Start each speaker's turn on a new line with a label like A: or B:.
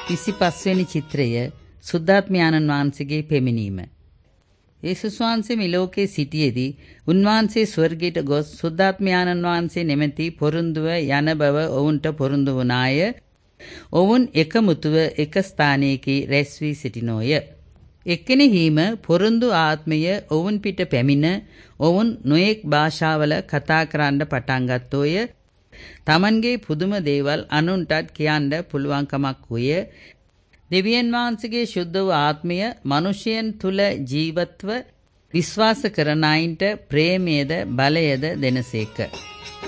A: 25 වෙනි චිත්‍රය සුද්ධාත්මයාණන් වහන්සේගේ පෙමිනීම. යේසුස් වහන්සේ මේ ලෝකයේ සිටියේදී උන්වහන්සේ ස්වර්ගයට ගොස් සුද්ධාත්මයාණන් වහන්සේ නැමැති පොරොන්දුව යන බව ඔවුන්ට පොරොන්දු වුණාය. ඔවුන් එකමුතුව එක ස්ථානයකී රැස් වී සිටිනෝය. එක්කෙනෙහිම පොරොන්දු ආත්මය ඔවුන් පිට පැමිණ ඔවුන් නොයෙක් භාෂාවල කතා කරන්න පටන් ගත්තෝය. තමන්ගේ පුදුම දේවල් අනුන්ටත් කියන්න පුළුවන්කමක් වූය. දෙවියන් වහන්සේගේ ශුද්ධ වූ ආත්මය මිනිසයන් තුල ජීවත්ව විශ්වාස කරන අයින්ට ප්‍රේමයේද බලයද දෙනසේක.